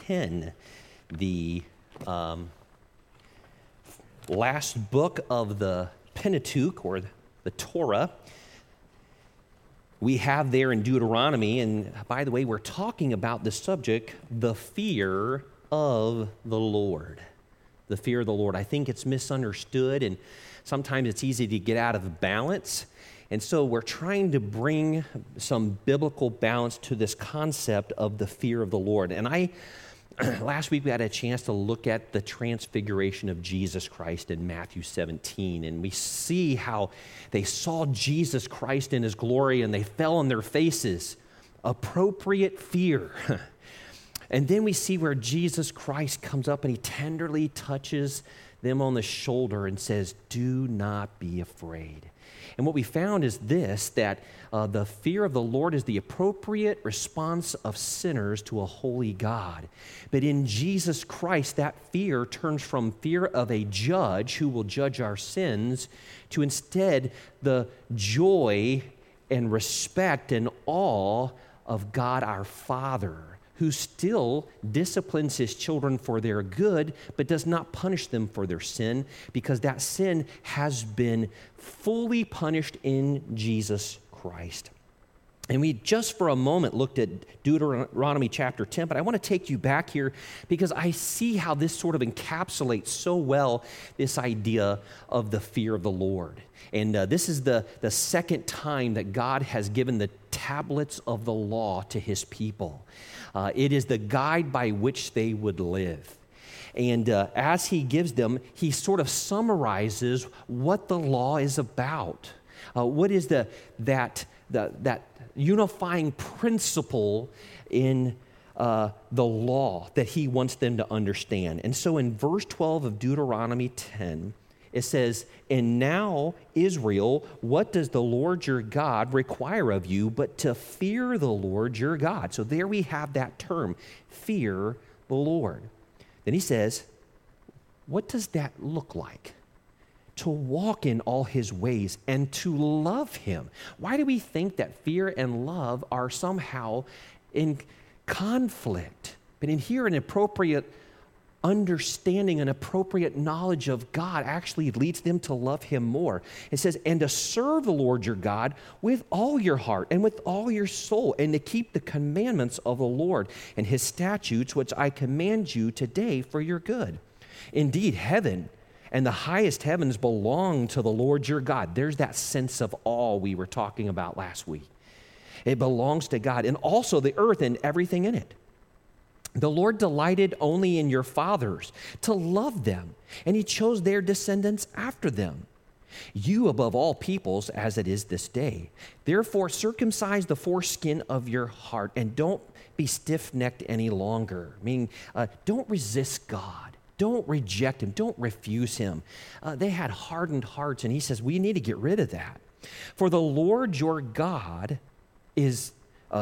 10, the last book of the Pentateuch, or the Torah. We have there in Deuteronomy, and by the way, we're talking about the subject, the fear of the Lord. The fear of the Lord. I think it's misunderstood, and sometimes it's easy to get out of balance. And so we're trying to bring some biblical balance to this concept of the fear of the Lord. And last week we had a chance to look at the transfiguration of Jesus Christ in Matthew 17. And we see how they saw Jesus Christ in his glory and they fell on their faces. Appropriate fear. And then we see where Jesus Christ comes up and he tenderly touches them on the shoulder and says, "Do not be afraid." And what we found is this, that the fear of the Lord is the appropriate response of sinners to a holy God. But in Jesus Christ, that fear turns from fear of a judge who will judge our sins to instead the joy and respect and awe of God our Father, who still disciplines his children for their good, but does not punish them for their sin, because that sin has been fully punished in Jesus Christ. And we just for a moment looked at Deuteronomy chapter 10, but I want to take you back here because I see how this sort of encapsulates so well this idea of the fear of the Lord. And this is the second time that God has given the tablets of the law to his people. It is the guide by which they would live. And as he gives them, he sort of summarizes what the law is about. What is that unifying principle in the law that he wants them to understand. And so in verse 12 of Deuteronomy 10, it says, "And now, Israel, what does the Lord your God require of you but to fear the Lord your God?" So there we have that term, fear the Lord. Then he says, what does that look like? To walk in all his ways and to love him. Why do we think that fear and love are somehow in conflict? But in here, an appropriate understanding and appropriate knowledge of God actually leads them to love him more. It says, "And to serve the Lord your God with all your heart and with all your soul, and to keep the commandments of the Lord and his statutes, which I command you today for your good. Indeed, heaven and the highest heavens belong to the Lord your God." There's that sense of awe we were talking about last week. It belongs to God, and also the earth and everything in it. The Lord delighted only in your fathers to love them, and he chose their descendants after them. You above all peoples, as it is this day. Therefore, circumcise the foreskin of your heart, and don't be stiff-necked any longer. Meaning, don't resist God. Don't reject him. Don't refuse him. They had hardened hearts, and he says, we need to get rid of that. For the Lord your God is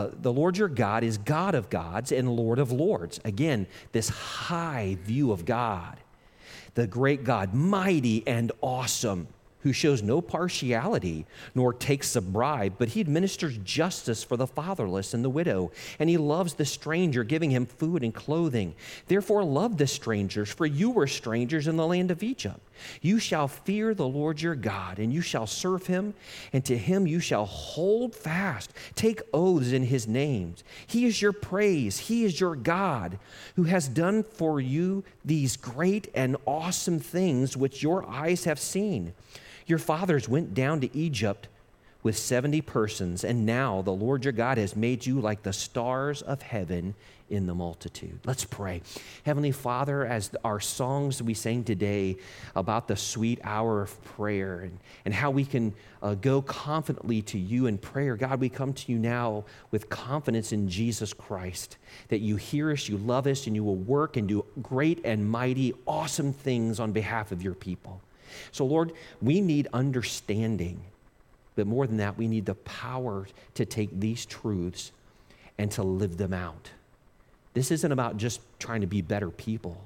God of gods and Lord of lords. Again, this high view of God. The great God, mighty and awesome, who shows no partiality, nor takes a bribe, but he administers justice for the fatherless and the widow, and he loves the stranger, giving him food and clothing. Therefore love the strangers, for you were strangers in the land of Egypt. You shall fear the Lord your God, and you shall serve him, and to him you shall hold fast. Take oaths in his name. He is your praise. He is your God, who has done for you these great and awesome things which your eyes have seen. Your fathers went down to Egypt with 70 persons, and now the Lord your God has made you like the stars of heaven in the multitude. Let's pray. Heavenly Father, as our songs we sang today about the sweet hour of prayer and how we can go confidently to you in prayer, God, we come to you now with confidence in Jesus Christ, that you hear us, you love us, and you will work and do great and mighty, awesome things on behalf of your people. So, Lord, we need understanding, but more than that, we need the power to take these truths and to live them out. This isn't about just trying to be better people.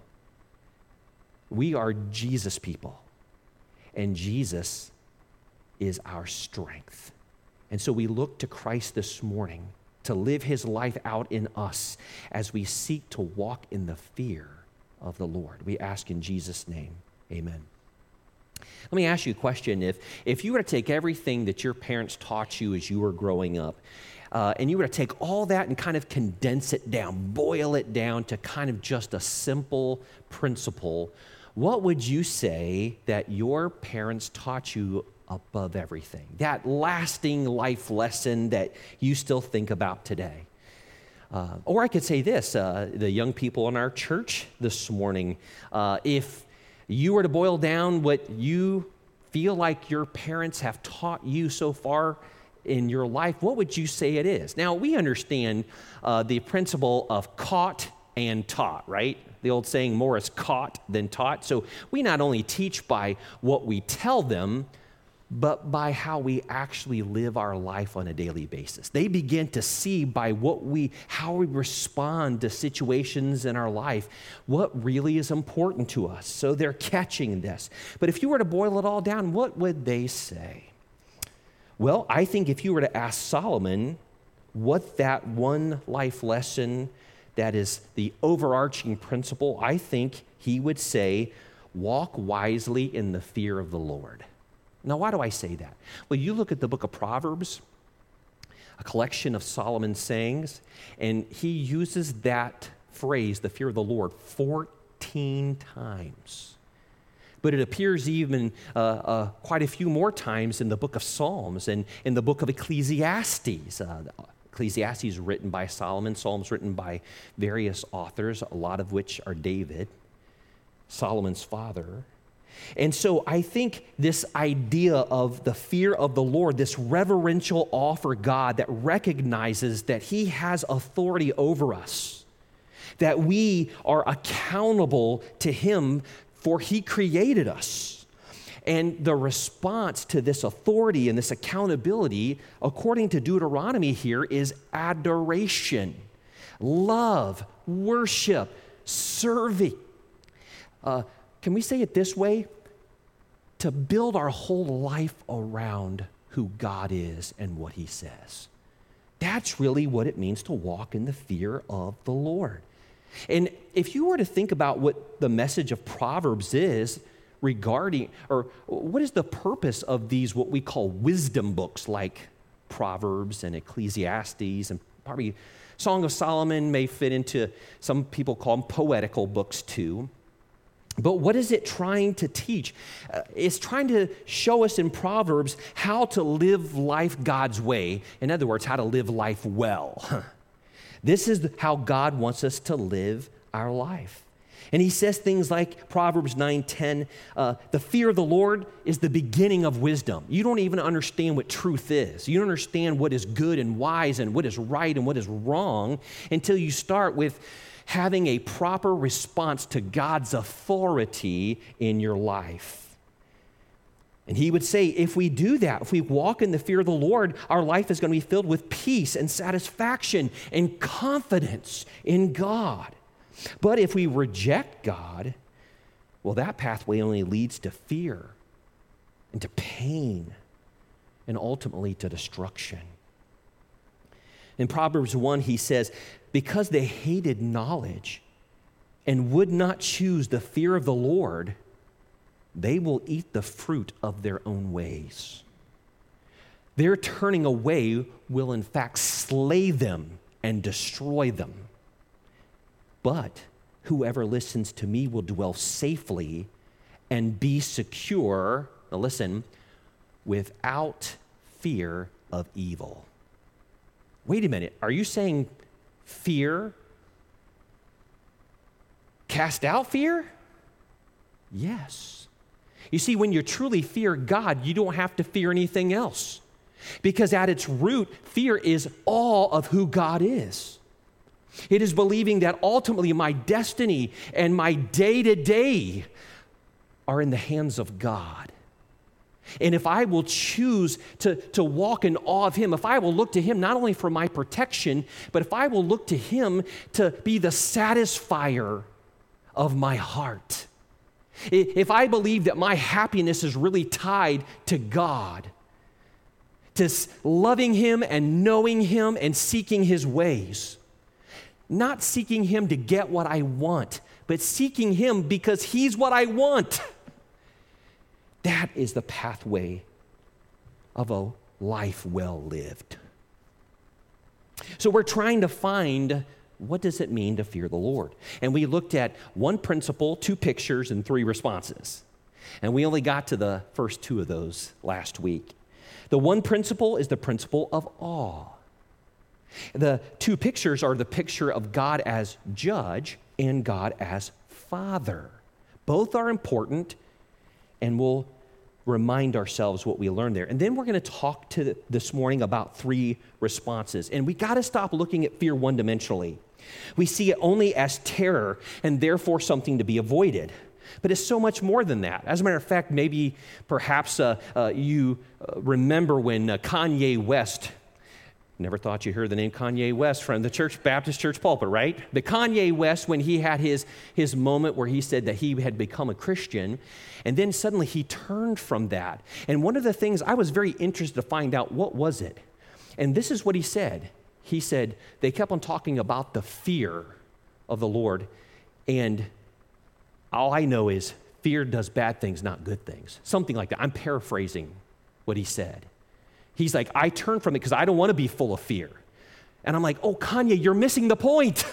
We are Jesus people, and Jesus is our strength. And so we look to Christ this morning to live his life out in us as we seek to walk in the fear of the Lord. We ask in Jesus' name, amen. Let me ask you a question. If you were to take everything that your parents taught you as you were growing up, and you were to take all that and kind of condense it down, boil it down to kind of just a simple principle, what would you say that your parents taught you above everything? That lasting life lesson that you still think about today? Or I could say this, the young people in our church this morning, if you were to boil down what you feel like your parents have taught you so far in your life, what would you say it is? Now, we understand the principle of caught and taught, right? The old saying, more is caught than taught. So we not only teach by what we tell them, but by how we actually live our life on a daily basis. They begin to see by how we respond to situations in our life, what really is important to us. So they're catching this. But if you were to boil it all down, what would they say? Well, I think if you were to ask Solomon what that one life lesson that is the overarching principle, I think he would say, walk wisely in the fear of the Lord. Now, why do I say that? Well, you look at the book of Proverbs, a collection of Solomon's sayings, and he uses that phrase, the fear of the Lord, 14 times. But it appears even quite a few more times in the book of Psalms and in the book of Ecclesiastes. Ecclesiastes is written by Solomon, Psalms written by various authors, a lot of which are David, Solomon's father. And so I think this idea of the fear of the Lord, this reverential awe for God that recognizes that he has authority over us, that we are accountable to him for he created us. And the response to this authority and this accountability, according to Deuteronomy here, is adoration, love, worship, serving. Can we say it this way? To build our whole life around who God is and what he says. That's really what it means to walk in the fear of the Lord. And if you were to think about what the message of Proverbs is regarding, or what is the purpose of these, what we call wisdom books like Proverbs and Ecclesiastes, and probably Song of Solomon may fit into, some people call them poetical books too. But what is it trying to teach? It's trying to show us in Proverbs how to live life God's way. In other words, how to live life well. This is how God wants us to live our life. And he says things like Proverbs 9:10, the fear of the Lord is the beginning of wisdom. You don't even understand what truth is. You don't understand what is good and wise and what is right and what is wrong until you start with having a proper response to God's authority in your life. And he would say, if we do that, if we walk in the fear of the Lord, our life is going to be filled with peace and satisfaction and confidence in God. But if we reject God, well, that pathway only leads to fear and to pain and ultimately to destruction. In Proverbs 1, he says, because they hated knowledge and would not choose the fear of the Lord, they will eat the fruit of their own ways. Their turning away will in fact slay them and destroy them. But whoever listens to me will dwell safely and be secure, now listen, without fear of evil. Wait a minute, are you saying fear? Cast out fear? Yes. You see, when you truly fear God, you don't have to fear anything else. Because at its root, fear is awe of who God is. It is believing that ultimately my destiny and my day-to-day are in the hands of God. And if I will choose to walk in awe of him, if I will look to him not only for my protection, but if I will look to him to be the satisfier of my heart, if I believe that my happiness is really tied to God, to loving him and knowing him and seeking his ways. Not seeking him to get what I want, but seeking him because he's what I want. That is the pathway of a life well lived. So we're trying to find, what does it mean to fear the Lord? And we looked at one principle, 2 pictures, and 3 responses. And we only got to the first 2 of those last week. The one principle is the principle of awe. The 2 pictures are the picture of God as judge and God as father. Both are important, and we'll remind ourselves what we learned there. And then we're going to talk this morning about 3 responses. And we got to stop looking at fear one-dimensionally. We see it only as terror and therefore something to be avoided. But it's so much more than that. As a matter of fact, perhaps you remember when Kanye West, never thought you heard the name Kanye West from the Baptist church pulpit, right? But Kanye West, when he had his moment where he said that he had become a Christian, and then suddenly he turned from that. And one of the things, I was very interested to find out, what was it? And this is what he said. He said, they kept on talking about the fear of the Lord, and all I know is fear does bad things, not good things. Something like that. I'm paraphrasing what he said. He's like, I turn from it because I don't want to be full of fear. And I'm like, oh, Kanye, you're missing the point.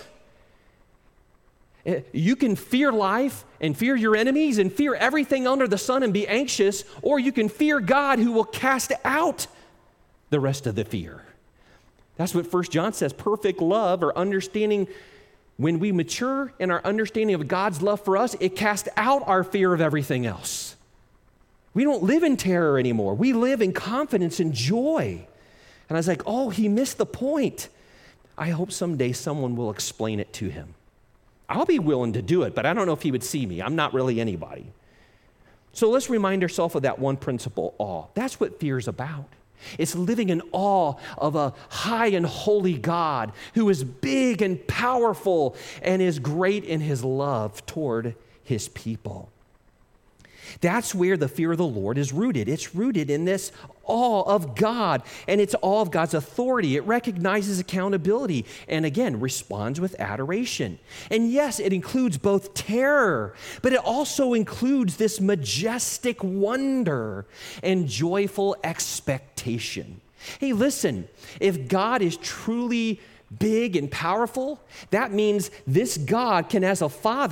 You can fear life and fear your enemies and fear everything under the sun and be anxious, or you can fear God who will cast out the rest of the fear. That's what 1 John says, perfect love or understanding. When we mature in our understanding of God's love for us, it casts out our fear of everything else. We don't live in terror anymore. We live in confidence and joy. And I was like, oh, he missed the point. I hope someday someone will explain it to him. I'll be willing to do it, but I don't know if he would see me. I'm not really anybody. So let's remind ourselves of that one principle, awe. That's what fear is about. It's living in awe of a high and holy God who is big and powerful and is great in his love toward his people. That's where the fear of the Lord is rooted. It's rooted in this awe of God, and it's awe of God's authority. It recognizes accountability and, again, responds with adoration. And yes, it includes both terror, but it also includes this majestic wonder and joyful expectation. Hey, listen, if God is truly big and powerful, that means this God can, as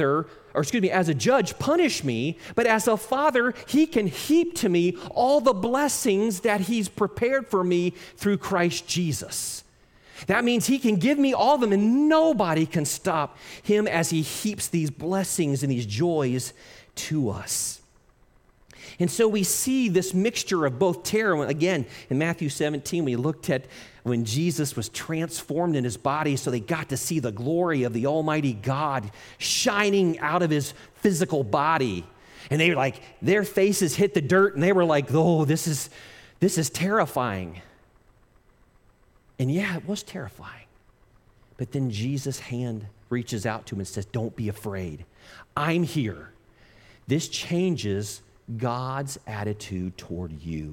a judge, punish me, but as a father, he can heap to me all the blessings that he's prepared for me through Christ Jesus. That means he can give me all of them, and nobody can stop him as he heaps these blessings and these joys to us. And so we see this mixture of both terror. Again, in Matthew 17, we looked at when Jesus was transformed in his body so they got to see the glory of the Almighty God shining out of his physical body. And they were like, their faces hit the dirt, and they were like, oh, this is terrifying. And yeah, it was terrifying. But then Jesus' hand reaches out to him and says, don't be afraid. I'm here. This changes God's attitude toward you.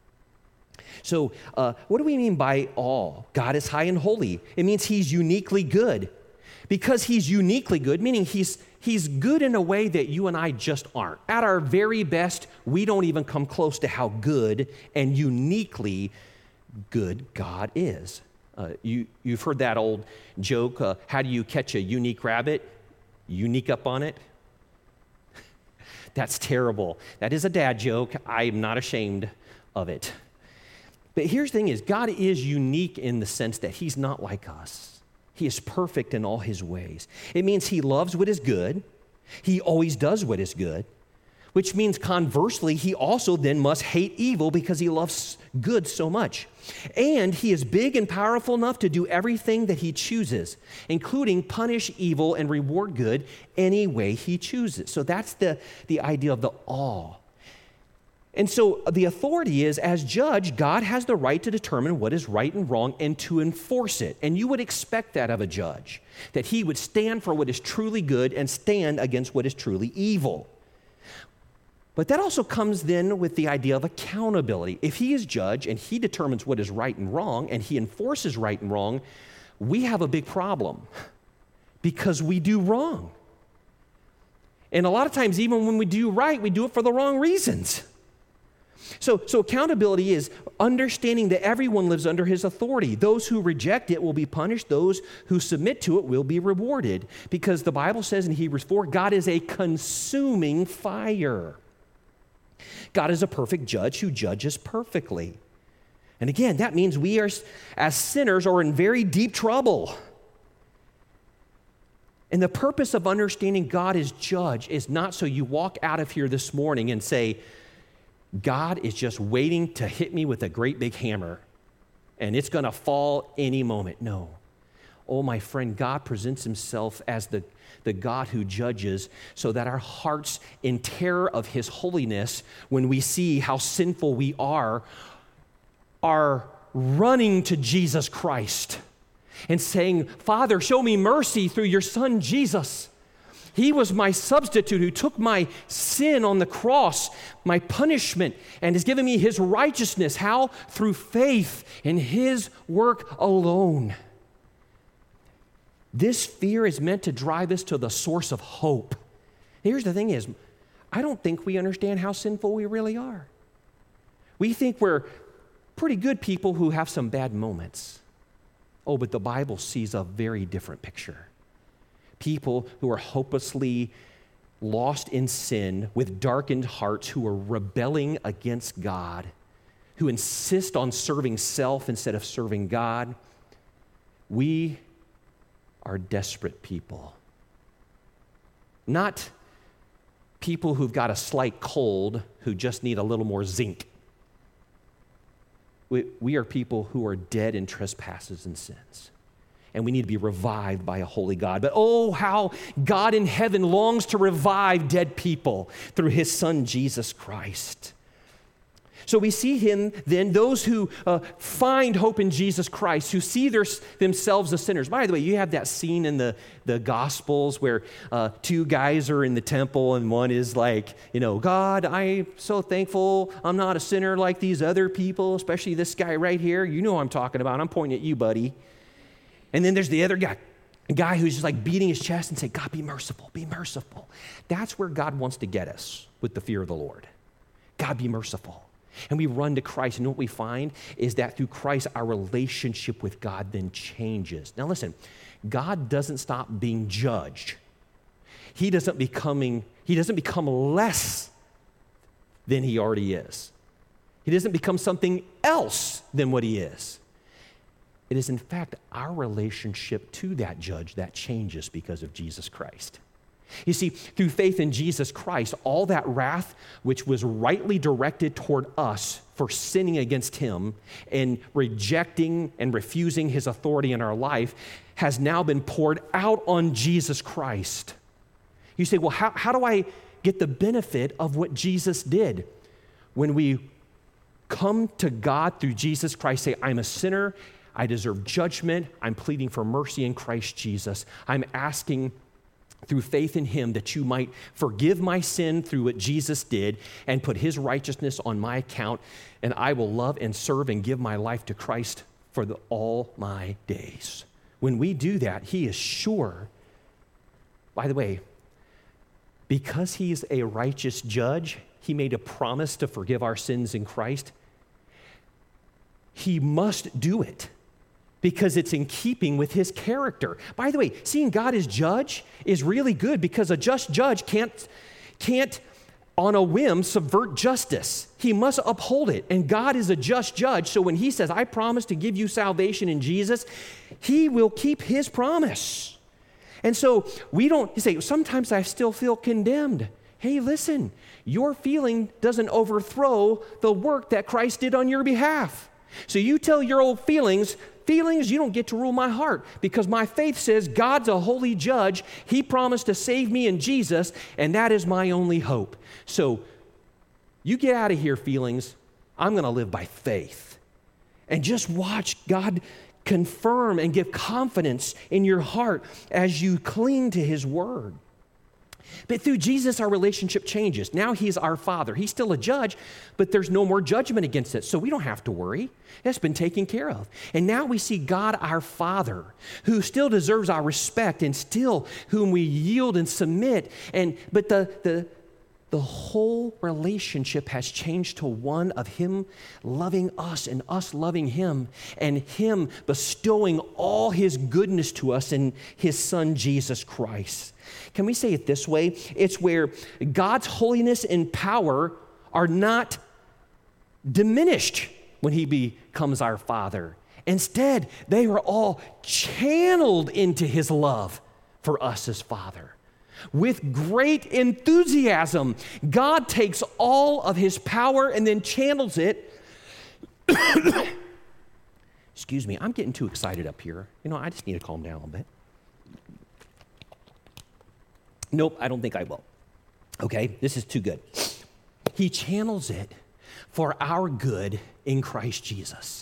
So what do we mean by awe? God is high and holy. It means he's uniquely good. Because he's uniquely good, meaning he's good in a way that you and I just aren't. At our very best, we don't even come close to how good and uniquely good God is. You've heard that old joke, how do you catch a unique rabbit? Unique up on it? That's terrible. That is a dad joke. I'm not ashamed of it. But here's the thing is, God is unique in the sense that he's not like us. He is perfect in all his ways. It means he loves what is good. He always does what is good, which means conversely, he also then must hate evil because he loves good so much. And he is big and powerful enough to do everything that he chooses, including punish evil and reward good any way he chooses. So that's the idea of the awe. And so the authority is, as judge, God has the right to determine what is right and wrong and to enforce it. And you would expect that of a judge, that he would stand for what is truly good and stand against what is truly evil. But that also comes then with the idea of accountability. If he is judge and he determines what is right and wrong and he enforces right and wrong, we have a big problem because we do wrong. And a lot of times, even when we do right, we do it for the wrong reasons. So accountability is understanding that everyone lives under his authority. Those who reject it will be punished. Those who submit to it will be rewarded. Because the Bible says in Hebrews 4, God is a consuming fire. God is a perfect judge who judges perfectly. And again, that means we are, as sinners, are in very deep trouble. And the purpose of understanding God as judge is not so you walk out of here this morning and say, God is just waiting to hit me with a great big hammer, and it's going to fall any moment. No. Oh, my friend, God presents himself as the God who judges so that our hearts, in terror of his holiness, when we see how sinful we are running to Jesus Christ and saying, Father, show me mercy through your Son, Jesus. He was my substitute who took my sin on the cross, my punishment, and has given me his righteousness. How? Through faith in his work alone. This fear is meant to drive us to the source of hope. Here's the thing is, I don't think we understand how sinful we really are. We think we're pretty good people who have some bad moments. Oh, but the Bible sees a very different picture. People who are hopelessly lost in sin with darkened hearts, who are rebelling against God, who insist on serving self instead of serving God. We are desperate people. Not people who've got a slight cold who just need a little more zinc. We are people who are dead in trespasses and sins. And we need to be revived by a holy God. But oh, how God in heaven longs to revive dead people through his Son, Jesus Christ. So we see him then, those who find hope in Jesus Christ, who see themselves as sinners. By the way, you have that scene in the Gospels where two guys are in the temple and one is like, God, I'm so thankful I'm not a sinner like these other people, especially this guy right here. You know what I'm talking about. I'm pointing at you, buddy. And then there's the other guy, a guy who's just like beating his chest and saying, God, be merciful, be merciful. That's where God wants to get us with the fear of the Lord. God, be merciful. And we run to Christ, and what we find is that through Christ, our relationship with God then changes. Now listen, God doesn't stop being judged. He doesn't become less than he already is. He doesn't become something else than what he is. It is, in fact, our relationship to that judge that changes because of Jesus Christ. You see, through faith in Jesus Christ, all that wrath which was rightly directed toward us for sinning against him and rejecting and refusing his authority in our life has now been poured out on Jesus Christ. You say, well, how do I get the benefit of what Jesus did? When we come to God through Jesus Christ, say, I'm a sinner, I deserve judgment, I'm pleading for mercy in Christ Jesus. I'm asking through faith in him that you might forgive my sin through what Jesus did and put his righteousness on my account, and I will love and serve and give my life to Christ for all my days. When we do that, he is sure, by the way, because he's a righteous judge, he made a promise to forgive our sins in Christ. He must do it, because it's in keeping with his character. By the way, seeing God as judge is really good, because a just judge can't on a whim subvert justice. He must uphold it. And God is a just judge, so when he says, I promise to give you salvation in Jesus, he will keep his promise. And so you say, sometimes I still feel condemned. Hey, listen, your feeling doesn't overthrow the work that Christ did on your behalf. So you tell your old feelings, you don't get to rule my heart, because my faith says God's a holy judge. He promised to save me in Jesus, and that is my only hope. So you get out of here, feelings. I'm going to live by faith. And just watch God confirm and give confidence in your heart as you cling to his word. But through Jesus, our relationship changes. Now he's our Father. He's still a judge, but there's no more judgment against it. So we don't have to worry. It's been taken care of. And now we see God, our Father, who still deserves our respect and still whom we yield and submit. But the whole relationship has changed to one of him loving us and us loving him and him bestowing all his goodness to us in his Son, Jesus Christ. Can we say it this way? It's where God's holiness and power are not diminished when he becomes our Father. Instead, they are all channeled into his love for us as Father. With great enthusiasm, God takes all of his power and then channels it. Excuse me, I'm getting too excited up here. I just need to calm down a little bit. Nope, I don't think I will. Okay, this is too good. He channels it for our good in Christ Jesus.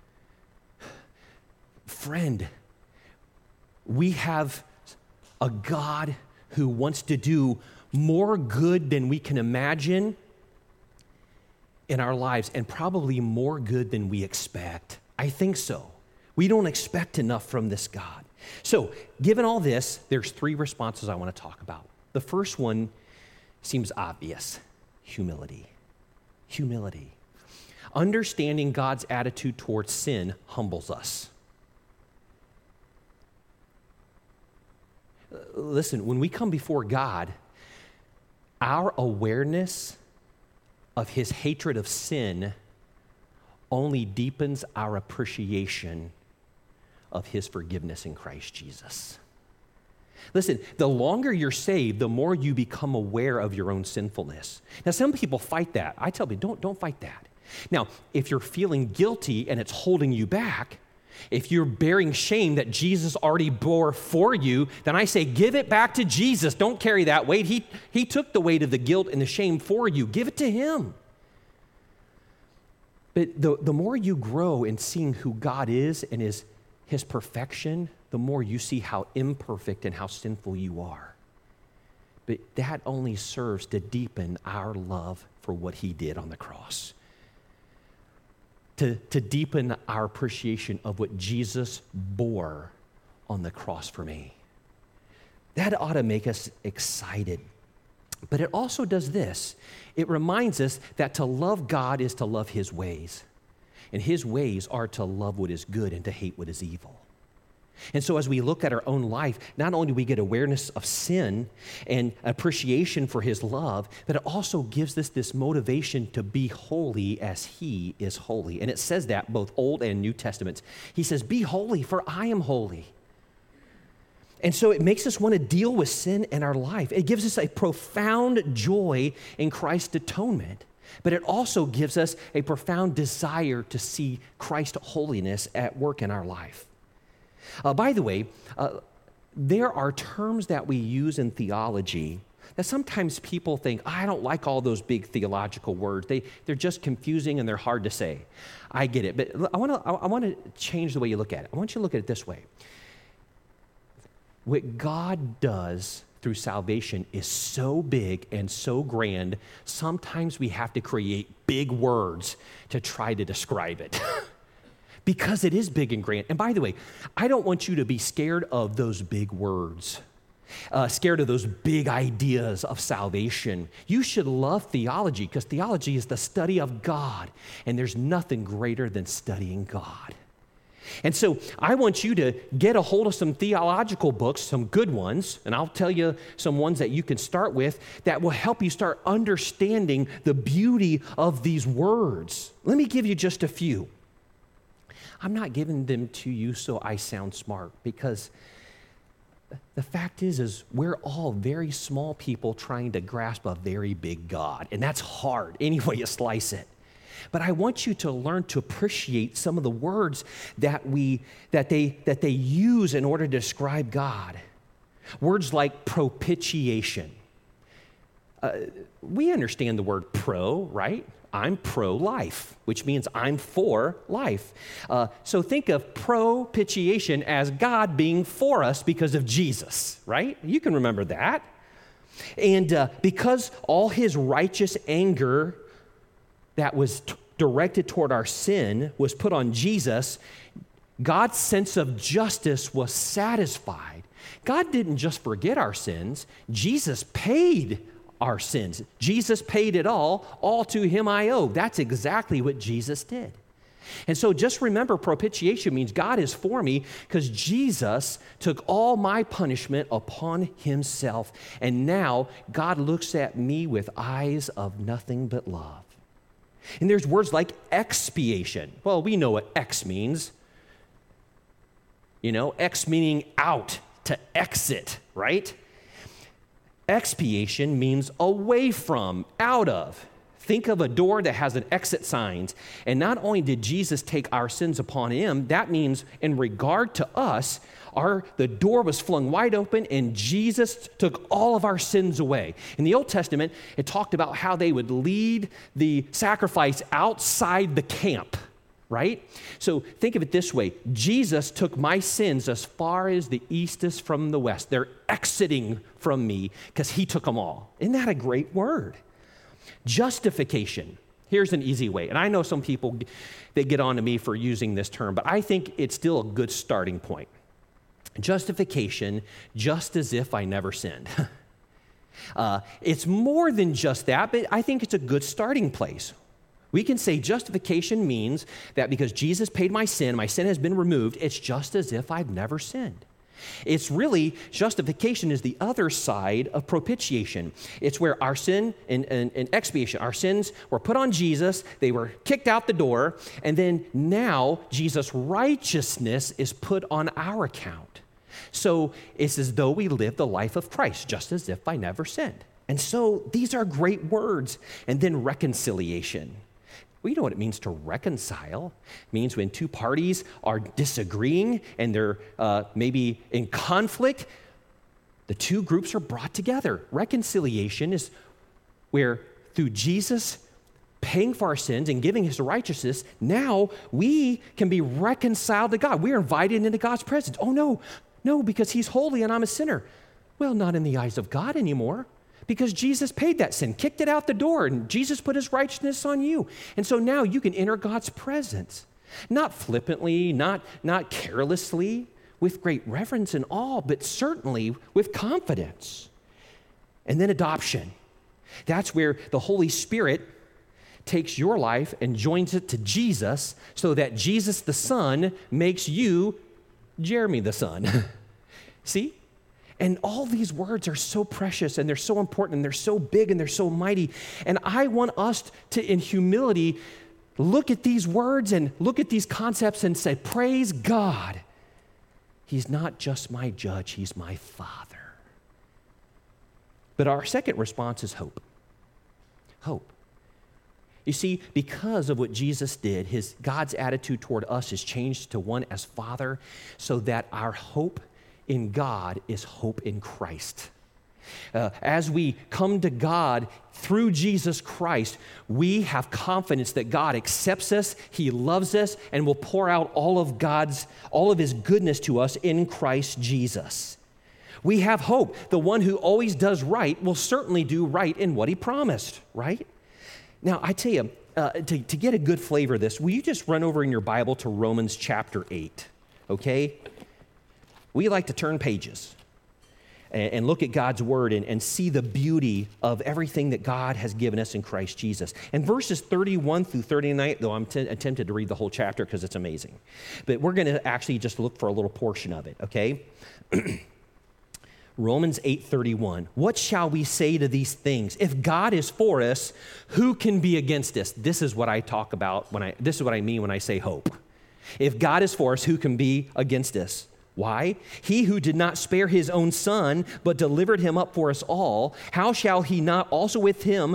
Friend, we have a God who wants to do more good than we can imagine in our lives, and probably more good than we expect. I think so. We don't expect enough from this God. So, given all this, there's 3 responses I want to talk about. The first one seems obvious: humility. Humility. Understanding God's attitude towards sin humbles us. Listen, when we come before God, our awareness of his hatred of sin only deepens our appreciation of his forgiveness in Christ Jesus. Listen, the longer you're saved, the more you become aware of your own sinfulness. Now, some people fight that. I tell people, don't fight that. Now, if you're feeling guilty and it's holding you back, if you're bearing shame that Jesus already bore for you, then I say, give it back to Jesus. Don't carry that weight. He took the weight of the guilt and the shame for you. Give it to him. But the more you grow in seeing who God is and his perfection, the more you see how imperfect and how sinful you are. But that only serves to deepen our love for what he did on the cross. To deepen our appreciation of what Jesus bore on the cross for me. That ought to make us excited. But it also does this. It reminds us that to love God is to love his ways. And his ways are to love what is good and to hate what is evil. And so as we look at our own life, not only do we get awareness of sin and appreciation for his love, but it also gives us this motivation to be holy as he is holy. And it says that both Old and New Testaments. He says, be holy, for I am holy. And so it makes us want to deal with sin in our life. It gives us a profound joy in Christ's atonement. But it also gives us a profound desire to see Christ's holiness at work in our life. By the way, there are terms that we use in theology that sometimes people think, I don't like all those big theological words. They're just confusing and they're hard to say. I get it, but I want to change the way you look at it. I want you to look at it this way. What God does through salvation is so big and so grand, sometimes we have to create big words to try to describe it. Because it is big and grand. And by the way, I don't want you to be scared of those big words, scared of those big ideas of salvation. You should love theology because theology is the study of God, and there's nothing greater than studying God. And so I want you to get a hold of some theological books, some good ones, and I'll tell you some ones that you can start with that will help you start understanding the beauty of these words. Let me give you just a few. I'm not giving them to you so I sound smart, because the fact is we're all very small people trying to grasp a very big God, and that's hard any way you slice it. But I want you to learn to appreciate some of the words that they use in order to describe God. Words like propitiation. We understand the word pro, right? I'm pro-life, which means I'm for life. So think of propitiation as God being for us because of Jesus, right? You can remember that. And because all his righteous anger that was directed toward our sin was put on Jesus, God's sense of justice was satisfied. God didn't just forget our sins. Jesus paid our sins. Jesus paid it all to him I owe. That's exactly what Jesus did. And so just remember, propitiation means God is for me because Jesus took all my punishment upon himself. And now God looks at me with eyes of nothing but love. And there's words like expiation. Well, we know what ex means. Ex meaning out, to exit, right? Expiation means away from, out of. Think of a door that has an exit signs. And not only did Jesus take our sins upon him, that means in regard to us, the door was flung wide open and Jesus took all of our sins away. In the Old Testament, it talked about how they would lead the sacrifice outside the camp, right? So think of it this way. Jesus took my sins as far as the east is from the west. They're exiting from me because he took them all. Isn't that a great word? Justification. Here's an easy way. And I know some people, they get on to me for using this term, but I think it's still a good starting point. Justification, just as if I never sinned. It's more than just that, but I think it's a good starting place. We can say justification means that because Jesus paid my sin has been removed, it's just as if I've never sinned. It's really, justification is the other side of propitiation. It's where our sin and expiation, our sins were put on Jesus, they were kicked out the door, and then now Jesus' righteousness is put on our account. So it's as though we live the life of Christ, just as if I never sinned. And so these are great words. And then reconciliation. Well, you know what it means to reconcile. It means when two parties are disagreeing and they're maybe in conflict, the two groups are brought together. Reconciliation is where through Jesus paying for our sins and giving his righteousness, now we can be reconciled to God. We are invited into God's presence. Oh, no, because he's holy and I'm a sinner. Well, not in the eyes of God anymore. Because Jesus paid that sin, kicked it out the door, and Jesus put his righteousness on you. And so now you can enter God's presence, not flippantly, not carelessly, with great reverence and awe, but certainly with confidence. And then adoption. That's where the Holy Spirit takes your life and joins it to Jesus so that Jesus the Son makes you Jeremy the Son. See? And all these words are so precious and they're so important and they're so big and they're so mighty. And I want us to, in humility, look at these words and look at these concepts and say, praise God. He's not just my judge, he's my Father. But our second response is hope. Hope. You see, because of what Jesus did, God's attitude toward us is changed to one as Father, so that our hope in God is hope in Christ. As we come to God through Jesus Christ, we have confidence that God accepts us, he loves us, and will pour out all of his goodness to us in Christ Jesus. We have hope. The one who always does right will certainly do right in what he promised, right? Now, I tell you, to get a good flavor of this, will you just run over in your Bible to Romans chapter 8, okay? We like to turn pages and look at God's word and see the beauty of everything that God has given us in Christ Jesus. And verses 31 through 39, though I'm tempted to read the whole chapter because it's amazing. But we're going to actually just look for a little portion of it, okay? Romans 8:31. What shall we say to these things? If God is for us, who can be against us? This is what I talk about this is what I mean when I say hope. If God is for us, who can be against us? Why? He who did not spare his own son, but delivered him up for us all, how shall he not with him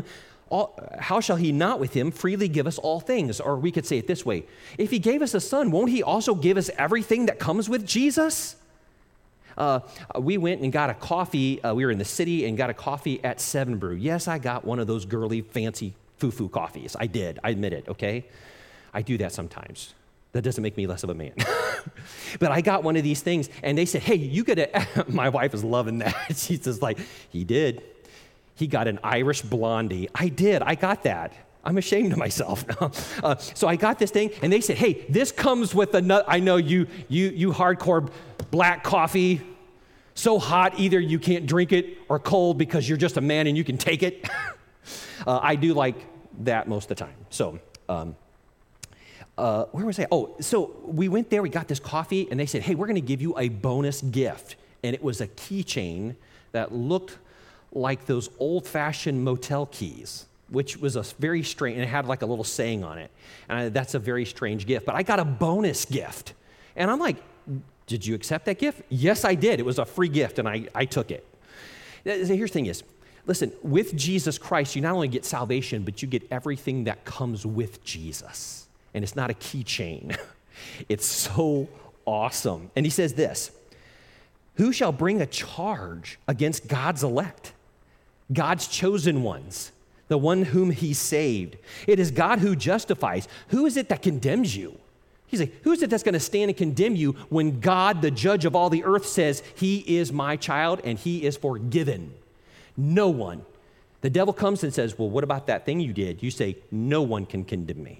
freely give us all things? Or we could say it this way. If he gave us a son, won't he also give us everything that comes with Jesus? We went and got a coffee. We were in the city and got a coffee at 7 Brew. Yes, I got one of those girly, fancy, foo-foo coffees. I did. I admit it, okay? I do that sometimes. That doesn't make me less of a man. But I got one of these things, and they said, hey, you got to, my wife is loving that. She's just like, he did. He got an Irish Blondie. I did. I got that. I'm ashamed of myself. So I got this thing, and they said, hey, this comes with another. I know you hardcore black coffee, so hot either you can't drink it or cold because you're just a man and you can take it. I do like that most of the time. So where was I? Oh, so we went there, we got this coffee, and they said, hey, we're going to give you a bonus gift. And it was a keychain that looked like those old-fashioned motel keys, which was a very strange, and it had like a little saying on it. And that's a very strange gift. But I got a bonus gift. And I'm like, did you accept that gift? Yes, I did. It was a free gift, and I took it. Here's the thing is, listen, with Jesus Christ, you not only get salvation, but you get everything that comes with Jesus. And it's not a keychain. It's so awesome. And he says this, who shall bring a charge against God's elect, God's chosen ones, the one whom he saved? It is God who justifies. Who is it that condemns you? He's like, who is it that's going to stand and condemn you when God, the judge of all the earth, says, he is my child and he is forgiven? No one. The devil comes and says, well, what about that thing you did? You say, no one can condemn me.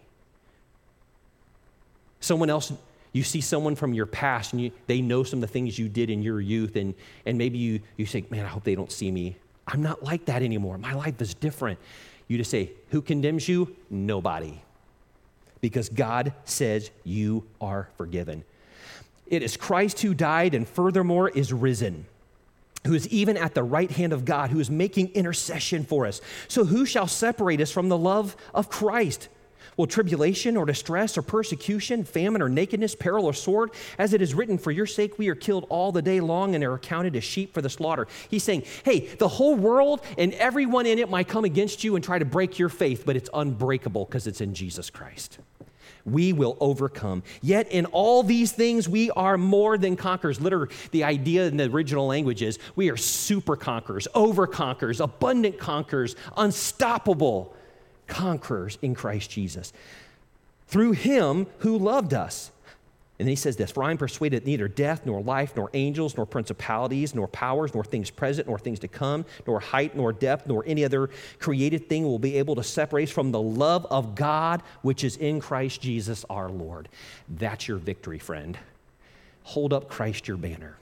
Someone else, you see someone from your past and they know some of the things you did in your youth, and maybe you say, man, I hope they don't see me. I'm not like that anymore. My life is different. You just say, who condemns you? Nobody. Because God says you are forgiven. It is Christ who died and furthermore is risen, who is even at the right hand of God, who is making intercession for us. So who shall separate us from the love of Christ? Will tribulation or distress or persecution, famine or nakedness, peril or sword? As it is written, for your sake we are killed all the day long and are accounted as sheep for the slaughter. He's saying, hey, the whole world and everyone in it might come against you and try to break your faith, but it's unbreakable because it's in Jesus Christ. We will overcome. Yet in all these things, we are more than conquerors. Literally, the idea in the original language is we are super conquerors, over conquerors, abundant conquerors, unstoppable conquerors in Christ Jesus. Through him who loved us. And then he says this, for I am persuaded that neither death, nor life, nor angels, nor principalities, nor powers, nor things present, nor things to come, nor height, nor depth, nor any other created thing will be able to separate us from the love of God, which is in Christ Jesus our Lord. That's your victory, friend. Hold up Christ your banner.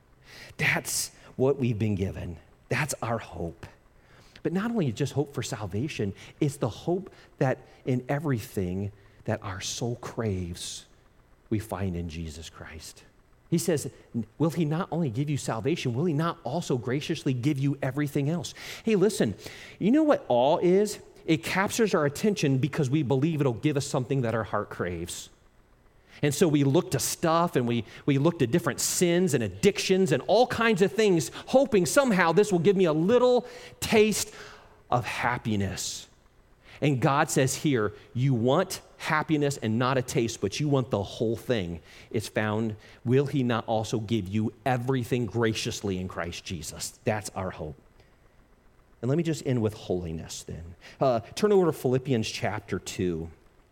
That's what we've been given. That's our hope. But not only just hope for salvation, it's the hope that in everything that our soul craves, we find in Jesus Christ. He says, will he not only give you salvation, will he not also graciously give you everything else? Hey, listen, you know what awe is? It captures our attention because we believe it'll give us something that our heart craves. And so we look to stuff and we look to different sins and addictions and all kinds of things, hoping somehow this will give me a little taste of happiness. And God says here, you want happiness and not a taste, but you want the whole thing. It's found, will he not also give you everything graciously in Christ Jesus? That's our hope. And let me just end with holiness then. Turn over to Philippians chapter 2.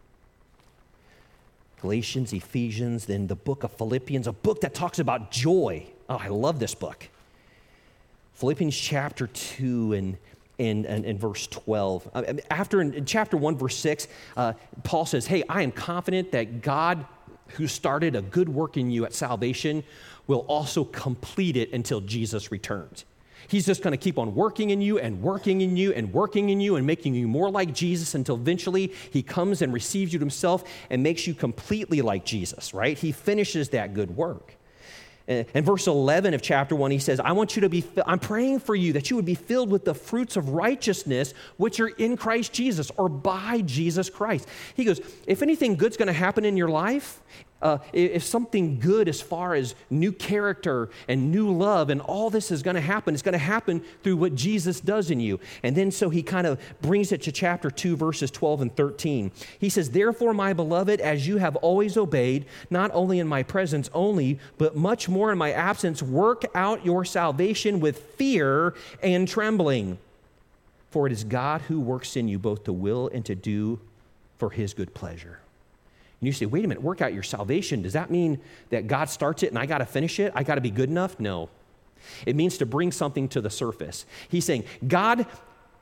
Galatians, Ephesians, then the book of Philippians, a book that talks about joy. Oh, I love this book. Philippians chapter 2 and verse 12. After in chapter 1, verse 6, Paul says, hey, I am confident that God who started a good work in you at salvation will also complete it until Jesus returns. He's just going to keep on working in you and working in you and working in you and making you more like Jesus until eventually he comes and receives you to himself and makes you completely like Jesus, right? He finishes that good work. In verse 11 of chapter 1, he says, I'm praying for you that you would be filled with the fruits of righteousness which are in Christ Jesus or by Jesus Christ. He goes, if anything good's going to happen in your life, if something good as far as new character and new love and all this is going to happen, it's going to happen through what Jesus does in you. And then so he kind of brings it to chapter 2, verses 12 and 13. He says, therefore, my beloved, as you have always obeyed, not only in my presence only, but much more in my absence, work out your salvation with fear and trembling. For it is God who works in you both to will and to do for his good pleasure. And you say, wait a minute, work out your salvation. Does that mean that God starts it and I got to finish it? I got to be good enough? No. It means to bring something to the surface. He's saying, God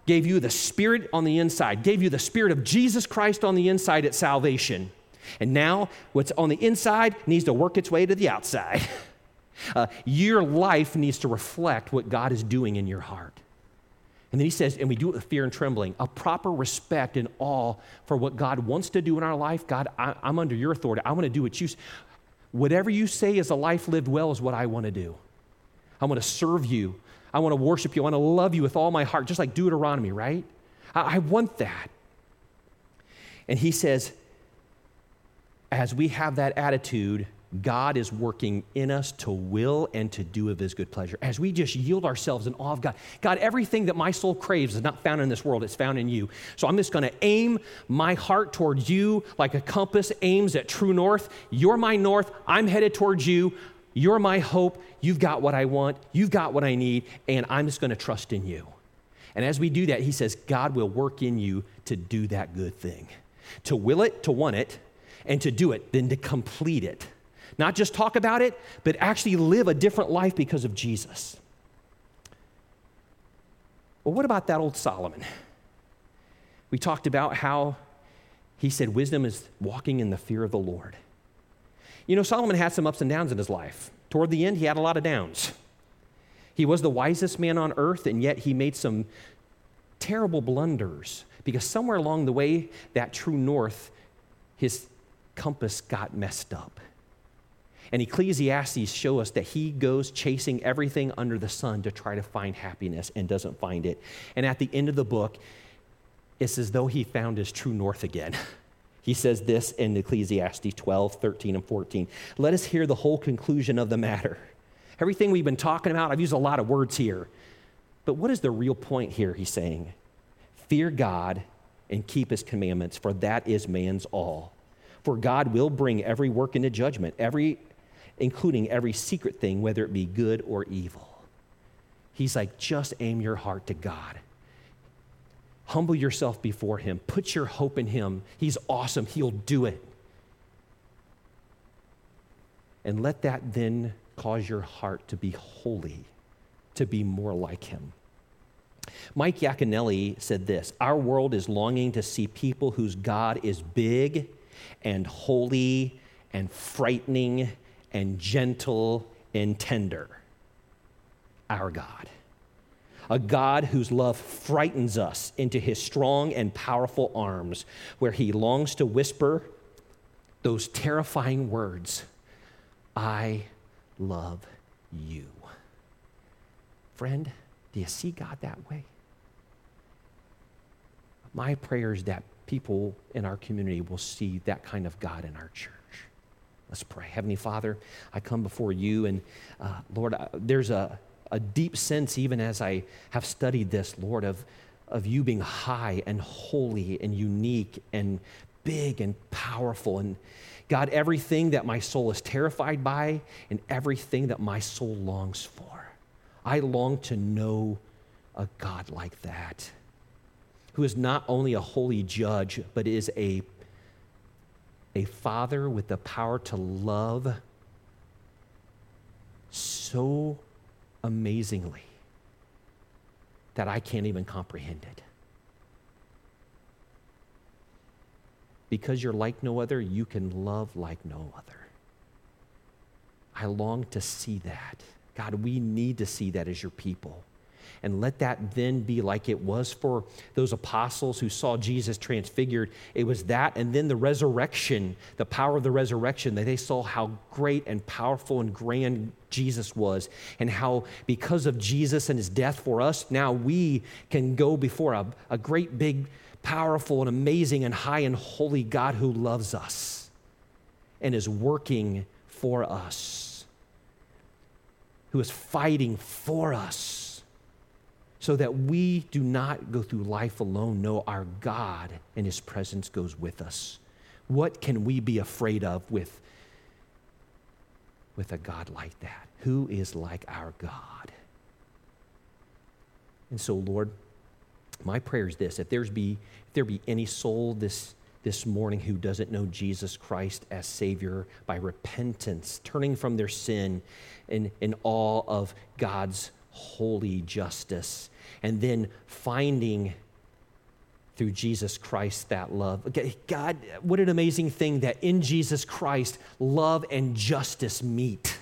gave you the Spirit on the inside, gave you the Spirit of Jesus Christ on the inside at salvation. And now what's on the inside needs to work its way to the outside. Your life needs to reflect what God is doing in your heart. And then he says, and we do it with fear and trembling, a proper respect and awe for what God wants to do in our life. God, I'm under your authority. I want to do what you, whatever you say is a life lived well is what I want to do. I want to serve you. I want to worship you. I want to love you with all my heart, just like Deuteronomy, right? I want that. And he says, as we have that attitude, God is working in us to will and to do of his good pleasure. As we just yield ourselves in awe of God. God, everything that my soul craves is not found in this world, it's found in you. So I'm just going to aim my heart towards you like a compass aims at true north. You're my north. I'm headed towards you. You're my hope. You've got what I want. You've got what I need. And I'm just going to trust in you. And as we do that, he says, God will work in you to do that good thing. To will it, to want it, and to do it, then to complete it. Not just talk about it, but actually live a different life because of Jesus. Well, what about that old Solomon? We talked about how he said wisdom is walking in the fear of the Lord. You know, Solomon had some ups and downs in his life. Toward the end, he had a lot of downs. He was the wisest man on earth, and yet he made some terrible blunders because somewhere along the way, that true north, his compass got messed up. And Ecclesiastes show us that he goes chasing everything under the sun to try to find happiness and doesn't find it. And at the end of the book, it's as though he found his true north again. He says this in Ecclesiastes 12, 13, and 14. Let us hear the whole conclusion of the matter. Everything we've been talking about, I've used a lot of words here. But what is the real point here, he's saying? Fear God and keep his commandments, for that is man's all. For God will bring every work into judgment, including every secret thing, whether it be good or evil. He's like, just aim your heart to God. Humble yourself before him. Put your hope in him. He's awesome. He'll do it. And let that then cause your heart to be holy, to be more like him. Mike Yaconelli said this, our world is longing to see people whose God is big and holy and frightening and gentle and tender. Our God. A God whose love frightens us into his strong and powerful arms, where he longs to whisper those terrifying words, I love you. Friend, do you see God that way? My prayer is that people in our community will see that kind of God in our church. Let's pray. Heavenly Father, I come before you, and Lord, there's a deep sense, even as I have studied this, Lord, of you being high and holy and unique and big and powerful. And God, everything that my soul is terrified by and everything that my soul longs for, I long to know a God like that, who is not only a holy judge, but is a father with the power to love so amazingly that I can't even comprehend it. Because you're like no other, you can love like no other. I long to see that. God, we need to see that as your people. And let that then be like it was for those apostles who saw Jesus transfigured. It was that, and then the resurrection, the power of the resurrection, that they saw how great and powerful and grand Jesus was, and how because of Jesus and his death for us, now we can go before a great big, powerful and amazing and high and holy God who loves us and is working for us, who is fighting for us, so that we do not go through life alone. No, our God and his presence goes with us. What can we be afraid of with a God like that? Who is like our God? And so, Lord, my prayer is this: if there be any soul this morning who doesn't know Jesus Christ as Savior by repentance, turning from their sin in awe of God's holy justice, and then finding through Jesus Christ that love. Okay, God, what an amazing thing that in Jesus Christ, love and justice meet.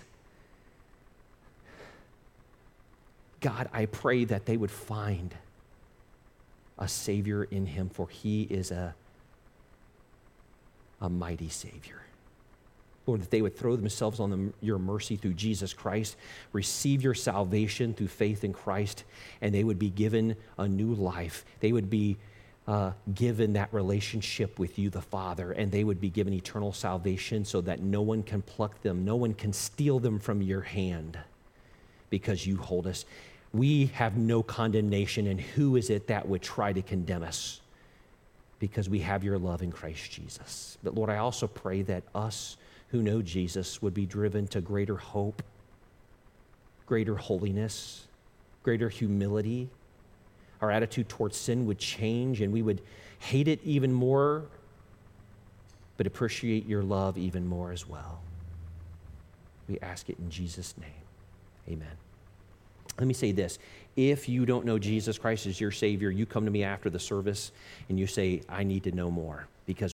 God, I pray that they would find a Savior in him, for he is a mighty Savior. Lord, that they would throw themselves on your mercy through Jesus Christ, receive your salvation through faith in Christ, and they would be given a new life. They would be given that relationship with you, the Father, and they would be given eternal salvation so that no one can pluck them, no one can steal them from your hand because you hold us. We have no condemnation, and who is it that would try to condemn us? Because we have your love in Christ Jesus. But Lord, I also pray that us who know Jesus would be driven to greater hope, greater holiness, greater humility. Our attitude towards sin would change, and we would hate it even more, but appreciate your love even more as well. We ask it in Jesus' name. Amen. Let me say this. If you don't know Jesus Christ as your Savior, you come to me after the service and you say, I need to know more. Because